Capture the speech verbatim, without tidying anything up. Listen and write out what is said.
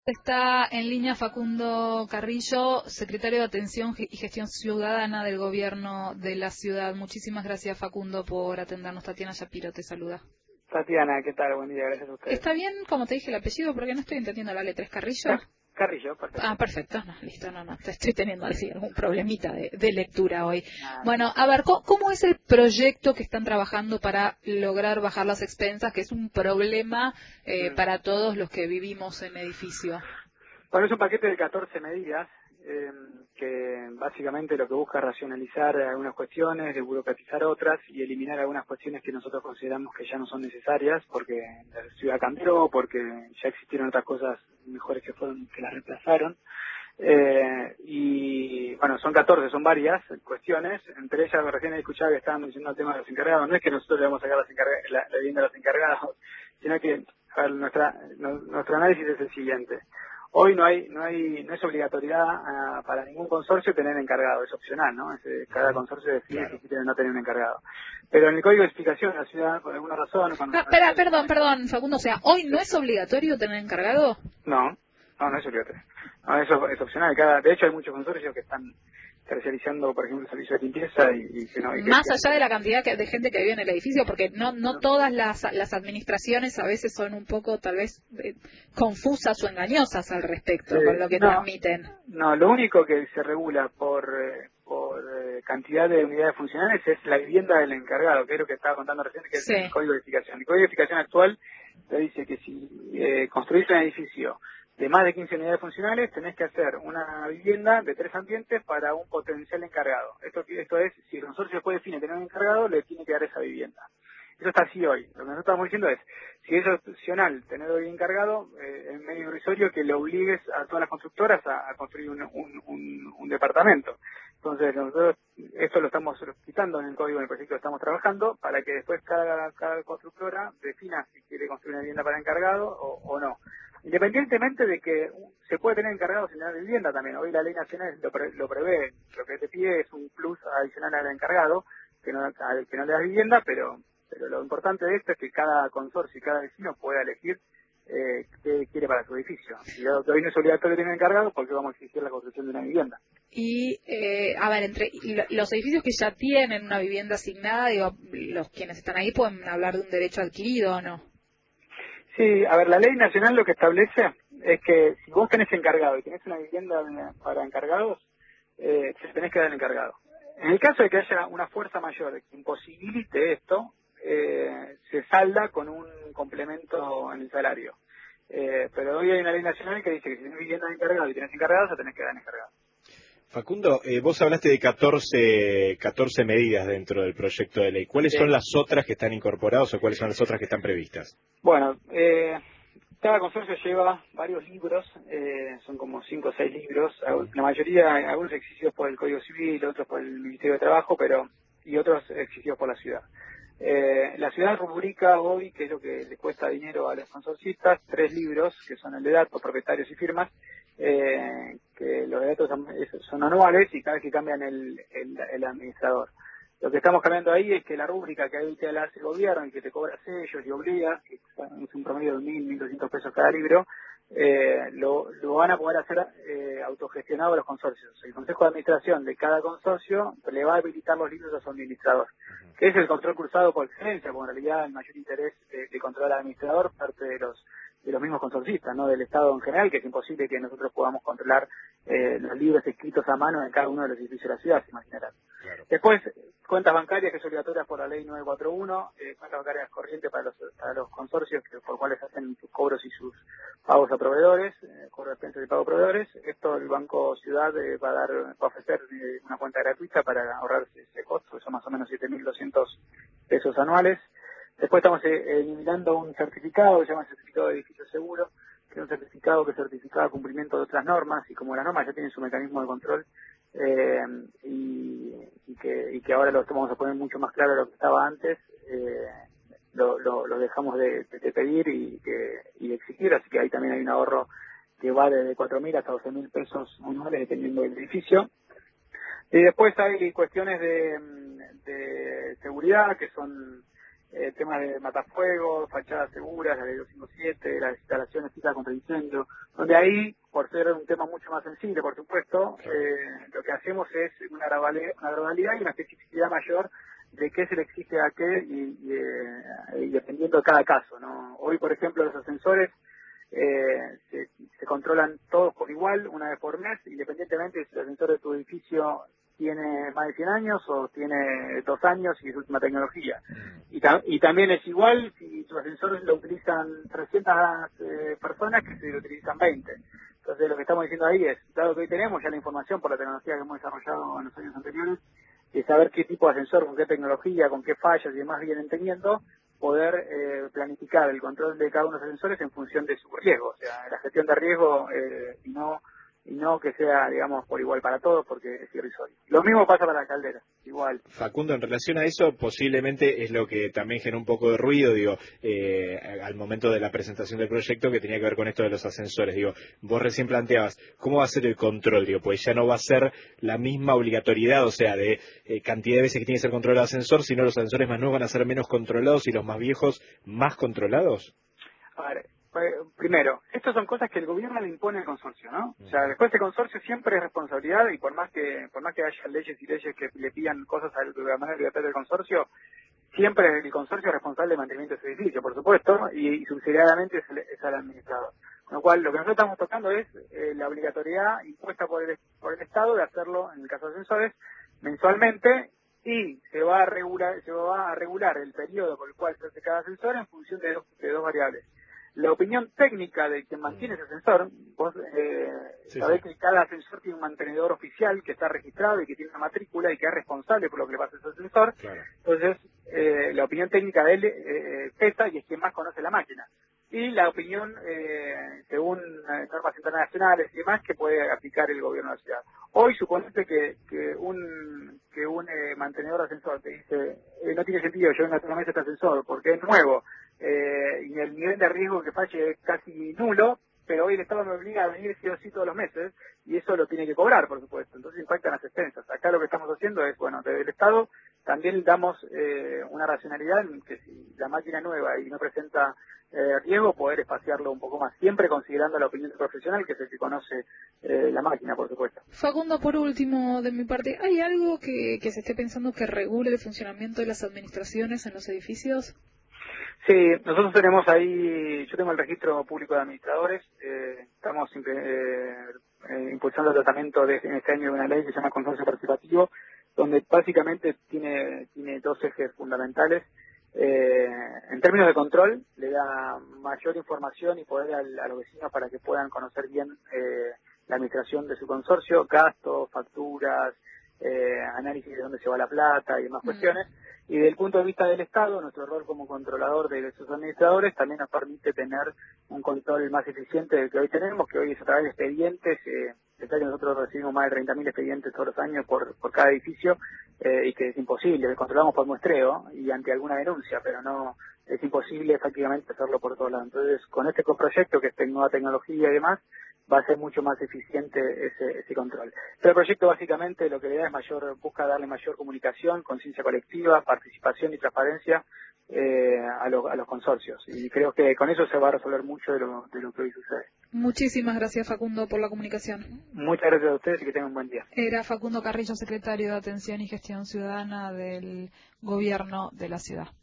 Está en línea Facundo Carrillo, secretario de Atención y Gestión Ciudadana del Gobierno de la Ciudad. Muchísimas gracias, Facundo, por atendernos. Tatiana Shapiro te saluda. Tatiana, ¿qué tal? Buen día, gracias a ustedes. ¿Está bien, como te dije, el apellido? Porque no estoy entendiendo la letra. ¿Es Carrillo? Car Carrillo, perfecto. Ah, perfecto. No, listo, no, no. Estoy teniendo así algún problemita de, de lectura hoy. Nada. Bueno, a ver, ¿cómo, ¿cómo es el proyecto que están trabajando para lograr bajar las expensas, que es un problema eh, Mm. para todos los que vivimos en edificio? Bueno, es un paquete de catorce medidas eh, que básicamente lo que busca es racionalizar algunas cuestiones, desburocratizar otras y eliminar algunas cuestiones que nosotros consideramos que ya no son necesarias porque la ciudad cambió, porque ya existieron otras cosas mejores que fueron que las reemplazaron. Eh, y bueno, son catorce, son varias cuestiones, entre ellas recién escuchaba que estaban mencionando el tema de los encargados. No es que nosotros le vamos a sacar las encarga- la, la vivienda a los encargados, sino que a ver, nuestra, no- nuestro análisis es el siguiente. Hoy no hay, no hay, no es obligatoriedad ah, para ningún consorcio tener encargado, es opcional, ¿no? Es, eh, cada consorcio decide Claro. si quiere o no tener un encargado. Pero en el código de explicación de la ciudad, por alguna razón, cuando Ah, se espera, refiere- perdón, perdón, Facundo. O sea, ¿hoy no es obligatorio tener encargado? no, no, no es obligatorio. No, eso es opcional. Cada, de hecho, hay muchos consorcios que están terciarizando, por ejemplo, el servicio de limpieza y, y que no. Y que, Más allá de la cantidad que- de gente que vive en el edificio, porque no no no, todas las, las administraciones a veces son un poco, tal vez, eh, confusas o engañosas al respecto con eh, lo que no, transmiten. no, lo único que se regula por, eh, por eh, cantidad de unidades funcionales es la vivienda del encargado, que es lo que estaba contando recién, que es Sí. el código de edificación. El código de edificación actual te dice que si eh, construís un edificio de más de quince unidades funcionales, tenés que hacer una vivienda de tres ambientes para un potencial encargado. Esto, esto es, si el consorcio después define tener un encargado, le tiene que dar esa vivienda. Eso está así hoy. Lo que nosotros estamos diciendo es, si es opcional tener hoy encargado, eh, es medio irrisorio que le obligues a todas las constructoras a, a construir un, un, un, un departamento. Entonces, nosotros esto lo estamos quitando en el código, en el proyecto que estamos trabajando, para que después cada, cada constructora defina si quiere construir una vivienda para encargado o, o no. Independientemente de que se puede tener encargado sin tener vivienda también. Hoy la ley nacional lo, pre, lo prevé. Lo que te pide es un plus adicional al encargado, que no, al que no le das vivienda, pero pero lo importante de esto es que cada consorcio y cada vecino pueda elegir eh, qué quiere para su edificio. Si hoy no es obligatorio tener encargado, ¿por qué vamos a exigir la construcción de una vivienda? Y, eh, a ver, entre lo- los edificios que ya tienen una vivienda asignada, digo, los quienes están ahí pueden hablar de un derecho adquirido o no. Sí, a ver, la ley nacional lo que establece es que si vos tenés encargado y tenés una vivienda para encargados, eh, te tenés que dar el encargado. En el caso de que haya una fuerza mayor que imposibilite esto, eh, se salda con un complemento en el salario. Eh, pero hoy hay una ley nacional que dice que si tenés vivienda de encargado y tenés encargados, te tenés que dar encargado. Facundo, eh, vos hablaste de catorce, catorce medidas dentro del proyecto de ley. ¿Cuáles Sí. son las otras que están incorporadas o cuáles son las otras que están previstas? Bueno, eh, cada consorcio lleva varios libros, eh, son como cinco o seis libros, la mayoría, algunos exigidos por el Código Civil, otros por el Ministerio de Trabajo, pero y otros exigidos por la ciudad. Eh, la ciudad rubrica hoy, que es lo que le cuesta dinero a los consorcistas, tres libros, que son el de datos, propietarios y firmas, eh, que los de datos son, son anuales y cada vez que cambian el, el, el administrador. Lo que estamos cambiando ahí es que la rúbrica que ahí te la hace el gobierno y que te cobra sellos y obliga, que es un promedio de mil, mil doscientos pesos cada libro, eh, lo, lo van a poder hacer eh, autogestionado los consorcios. El Consejo de Administración de cada consorcio le va a habilitar los libros a su administrador, que es el control cruzado por excelencia, porque en realidad el mayor interés de, de controlar al administrador parte de los de los mismos consorcistas, no del Estado en general, que es imposible que nosotros podamos controlar eh, los libros escritos a mano en cada uno de los edificios de la ciudad, se imaginarán. Claro. Después, cuentas bancarias, que es obligatoria por la ley nueve cuatro uno, eh, cuentas bancarias corrientes para los, para los consorcios, que por cuales hacen sus cobros y sus pagos a proveedores, eh, cobro de expensas y pago a proveedores. Esto el Banco Ciudad eh, va a dar, va a ofrecer eh, una cuenta gratuita para ahorrarse ese costo, que son más o menos siete mil doscientos pesos anuales. Después estamos eh, eliminando un certificado que se llama certificado de edificio seguro, que es un certificado que certifica cumplimiento de otras normas, y como las normas ya tienen su mecanismo de control, eh, y, y, que, y que ahora lo vamos a poner mucho más claro de lo que estaba antes, eh, lo, lo, lo dejamos de, de, de pedir y, que, y de exigir, así que ahí también hay un ahorro que va desde cuatro mil hasta doce mil pesos anuales dependiendo del edificio. Y después hay cuestiones de, de seguridad que son eh, temas de matafuegos, fachadas seguras, la ley doscientos cincuenta y siete, las instalaciones fijas contra incendio, donde ahí, por ser un tema mucho más sensible, por supuesto, eh, lo que hacemos es una gradualidad, una gradualidad y una especificidad mayor de qué se le exige a qué y, y, eh, y dependiendo de cada caso, ¿no? Hoy, por ejemplo, los ascensores eh, se, se controlan todos por igual, una vez por mes, independientemente si el ascensor de tu edificio tiene más de cien años o tiene dos años y es última tecnología. Y, ta y también es igual si tus ascensores lo utilizan trescientas eh, personas que si lo utilizan veinte. Entonces lo que estamos diciendo ahí es, dado que hoy tenemos ya la información por la tecnología que hemos desarrollado en los años anteriores, y saber qué tipo de ascensor, con qué tecnología, con qué fallas y demás vienen teniendo, poder eh, planificar el control de cada uno de los ascensores en función de su riesgo, o sea, la gestión de riesgo eh, y no y no que sea, digamos, por igual para todos, porque es irrisorio. Lo mismo pasa para la caldera, igual. Facundo, en relación a eso, posiblemente es lo que también genera un poco de ruido, digo, eh, al momento de la presentación del proyecto que tenía que ver con esto de los ascensores. Digo, vos recién planteabas, ¿cómo va a ser el control? Digo, pues ya no va a ser la misma obligatoriedad, o sea, de eh, cantidad de veces que tiene que ser controlado el ascensor, sino los ascensores más nuevos van a ser menos controlados y los más viejos más controlados. A ver, primero, estas son cosas que el gobierno le impone al consorcio, ¿no? O sea, después el consorcio siempre es responsabilidad y por más que por más que haya leyes y leyes que le pidan cosas a la manera libertad del consorcio, siempre el consorcio es responsable del mantenimiento de ese edificio, por supuesto, y, y subsidiariamente es, el, es al administrador. Con lo cual, lo que nosotros estamos tocando es eh, la obligatoriedad impuesta por el, por el Estado de hacerlo, en el caso de ascensores, mensualmente, y se va a regular, se va a regular el periodo por el cual se hace cada ascensor en función de dos, de dos variables. La opinión técnica de quien mantiene ese ascensor, vos eh, sí, sabés sí. que cada ascensor tiene un mantenedor oficial que está registrado y que tiene una matrícula y que es responsable por lo que le pasa a ese ascensor. Claro. Entonces, eh, la opinión técnica de él eh, pesa y es quien más conoce la máquina. Y la opinión, eh, según eh, normas internacionales y demás, que puede aplicar el gobierno de la ciudad. Hoy, suponete que, que un que un eh, mantenedor de ascensor te dice, eh, no tiene sentido, yo vengo a tomar este ascensor porque es nuevo, eh, y el nivel de riesgo que falle es casi nulo, pero hoy el Estado me obliga a venir sí o sí todos los meses, y eso lo tiene que cobrar, por supuesto. Entonces impactan las expensas. Acá lo que estamos haciendo es, bueno, desde el Estado también damos eh, una racionalidad en que si la máquina es nueva y no presenta eh, riesgo, poder espaciarlo un poco más, siempre considerando la opinión del profesional, que es el que conoce eh, la máquina, por supuesto. Facundo, por último, de mi parte, ¿hay algo que, que se esté pensando que regule el funcionamiento de las administraciones en los edificios? Sí, nosotros tenemos ahí, yo tengo el registro público de administradores, eh, estamos eh, eh, impulsando el tratamiento de, en este año de una ley que se llama Consorcio Participativo, donde básicamente tiene, tiene dos ejes fundamentales. Eh, en términos de control, le da mayor información y poder al, a los vecinos para que puedan conocer bien eh, la administración de su consorcio, gastos, facturas, eh, análisis de dónde se va la plata y demás mm. cuestiones. Y desde el punto de vista del Estado, nuestro rol como controlador de sus administradores también nos permite tener un control más eficiente del que hoy tenemos, que hoy es a través de expedientes. Eh, que nosotros recibimos más de treinta mil expedientes todos los años por, por cada edificio, eh, y que es imposible, controlamos por muestreo y ante alguna denuncia, pero no es imposible prácticamente hacerlo por todos lados. Entonces, con este proyecto, que es nueva tecnología y demás, va a ser mucho más eficiente ese, ese control. Pero el proyecto básicamente lo que le da es mayor, busca darle mayor comunicación, conciencia colectiva, participación y transparencia eh, a, lo, a los consorcios. Y creo que con eso se va a resolver mucho de lo, de lo que hoy sucede. Muchísimas gracias, Facundo, por la comunicación. Muchas gracias a ustedes y que tengan un buen día. Era Facundo Carrillo, secretario de Atención y Gestión Ciudadana del Gobierno de la Ciudad.